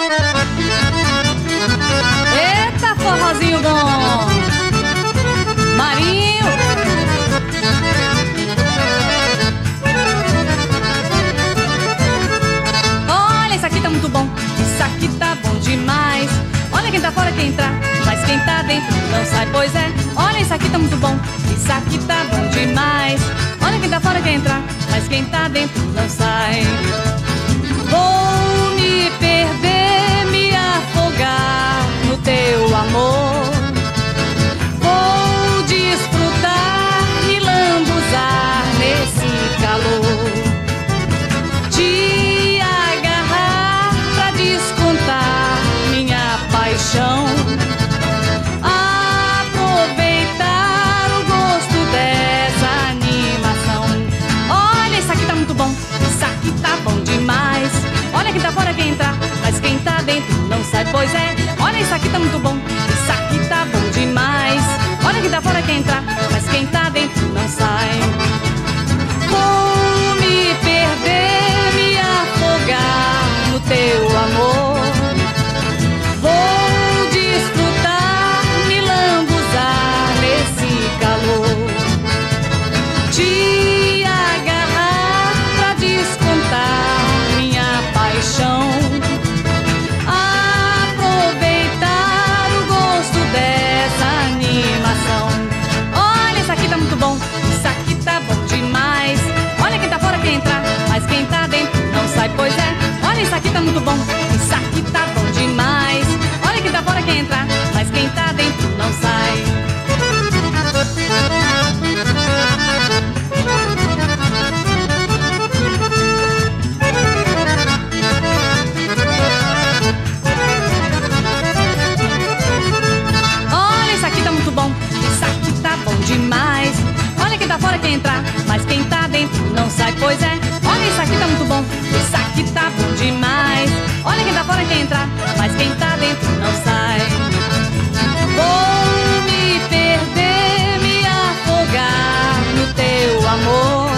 Eita, forrozinho bom! Marinho! Olha, isso aqui tá muito bom, isso aqui tá bom demais. Olha quem tá fora quer entrar, mas quem tá dentro não sai, pois é. Olha, isso aqui tá muito bom, isso aqui tá bom demais. Olha quem tá fora quer entrar, mas quem tá dentro não sai. Vou me perder, me afogar no teu amor. Vou desfrutar, me lambuzar nesse calor. Te agarrar pra descontar minha paixão. Aproveitar o gosto dessa animação. Olha, isso aqui tá muito bom, isso aqui tá bom demais. Olha quem tá fora quer entrar, mas quem tá dentro não sai, pois é. Olha, isso aqui tá muito bom, isso aqui tá bom demais. Olha quem tá fora quer entrar, mas quem tá dentro não sai. Vou me perder, me afogar no teu amor. Vou desfrutar, me lambuzar nesse calor. Te agarrar pra descontar minha paixão. Aproveitar o gosto dessa animação. Olha, isso aqui tá muito bom, isso aqui tá bom demais. Olha quem tá fora quer entrar, mas quem tá dentro não sai, pois é. Olha, isso aqui tá muito bom, isso aqui tá bom demais. Olha quem tá fora quer entrar, mas quem tá dentro não sai. Olha, isso aqui tá muito bom, isso aqui tá bom demais. Olha quem tá fora quer entrar, mas quem tá dentro não sai, pois é. Olha, isso aqui tá muito bom, isso aqui tá bom demais. Olha quem tá fora quer entrar, mas quem tá dentro não sai. Vou me perder, me afogar no teu amor.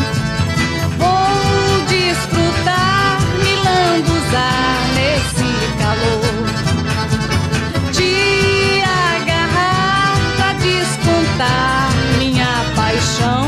Vou desfrutar, me lambuzar nesse calor. Te agarrar pra descontar minha paixão.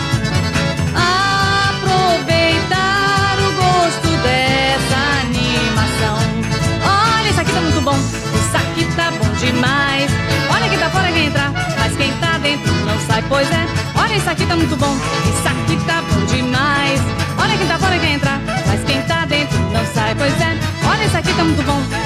Aproveitar o gosto dessa animação. Olha, isso aqui tá muito bom, isso aqui tá bom demais. Olha quem tá fora quer entrar, mas quem tá dentro não sai, pois é. Olha, isso aqui tá muito bom, isso aqui tá bom demais. Olha quem tá fora quer entrar, mas quem tá dentro não sai, pois é. Olha, isso aqui tá muito bom.